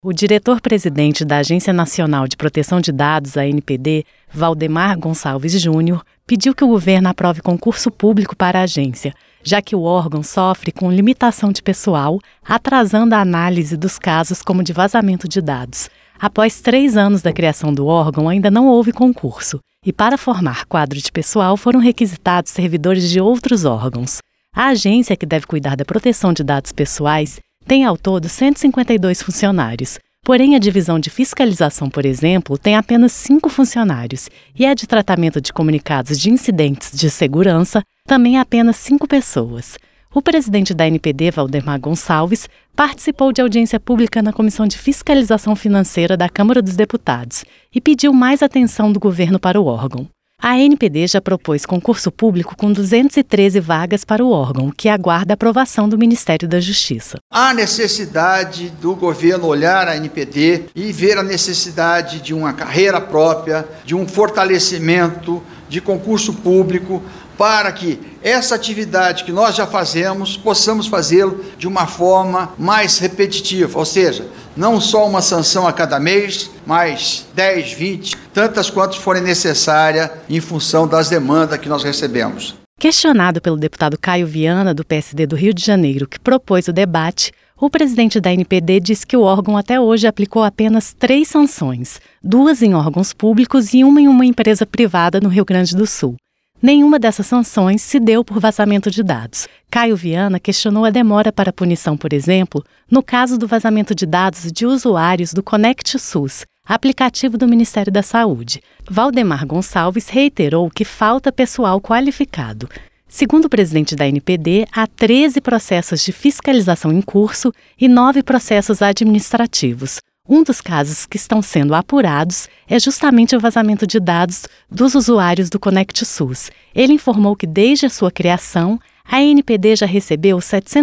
O diretor-presidente da Agência Nacional de Proteção de Dados, a ANPD, Valdemar Gonçalves Júnior, pediu que o governo aprove concurso público para a agência, já que o órgão sofre com limitação de pessoal, atrasando a análise dos casos como de vazamento de dados. Após 3 anos da criação do órgão, ainda não houve concurso, e para formar quadro de pessoal foram requisitados servidores de outros órgãos. A agência, que deve cuidar da proteção de dados pessoais, tem ao todo 152 funcionários. Porém, a divisão de fiscalização, por exemplo, tem apenas 5 funcionários e a de tratamento de comunicados de incidentes de segurança também apenas 5 pessoas. O presidente da ANPD, Valdemar Gonçalves, participou de audiência pública na Comissão de Fiscalização Financeira da Câmara dos Deputados e pediu mais atenção do governo para o órgão. A ANPD já propôs concurso público com 213 vagas para o órgão, que aguarda a aprovação do Ministério da Justiça. Há necessidade do governo olhar a ANPD e ver a necessidade de uma carreira própria, de um fortalecimento de concurso público, para que essa atividade que nós já fazemos, possamos fazê-lo de uma forma mais repetitiva, ou seja, não só uma sanção a cada mês, mas 10, 20, tantas quantas forem necessárias em função das demandas que nós recebemos. Questionado pelo deputado Caio Viana, do PSD do Rio de Janeiro, que propôs o debate, o presidente da ANPD disse que o órgão até hoje aplicou apenas 3 sanções, 2 em órgãos públicos e uma em uma empresa privada no Rio Grande do Sul. Nenhuma dessas sanções se deu por vazamento de dados. Caio Viana questionou a demora para a punição, por exemplo, no caso do vazamento de dados de usuários do Conect SUS, aplicativo do Ministério da Saúde. Valdemar Gonçalves reiterou que falta pessoal qualificado. Segundo o presidente da ANPD, há 13 processos de fiscalização em curso e 9 processos administrativos. Um dos casos que estão sendo apurados é justamente o vazamento de dados dos usuários do Conect SUS. Ele informou que, desde a sua criação, a ANPD já recebeu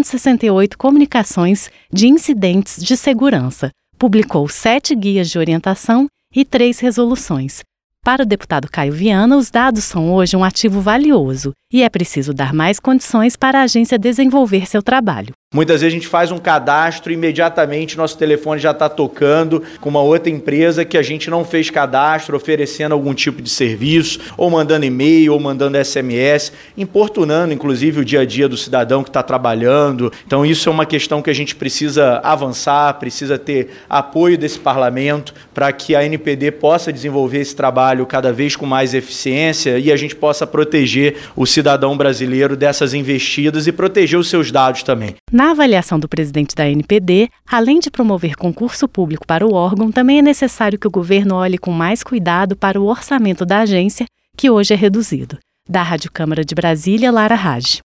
768 comunicações de incidentes de segurança, publicou 7 guias de orientação e 3 resoluções. Para o deputado Caio Viana, os dados são hoje um ativo valioso e é preciso dar mais condições para a agência desenvolver seu trabalho. Muitas vezes a gente faz um cadastro e imediatamente nosso telefone já está tocando com uma outra empresa que a gente não fez cadastro, oferecendo algum tipo de serviço, ou mandando e-mail, ou mandando SMS, importunando inclusive o dia a dia do cidadão que está trabalhando. Então isso é uma questão que a gente precisa avançar, precisa ter apoio desse parlamento para que a ANPD possa desenvolver esse trabalho cada vez com mais eficiência e a gente possa proteger o cidadão brasileiro dessas investidas e proteger os seus dados também. Na avaliação do presidente da ANPD, além de promover concurso público para o órgão, também é necessário que o governo olhe com mais cuidado para o orçamento da agência, que hoje é reduzido. Da Rádio Câmara de Brasília, Lara Raj.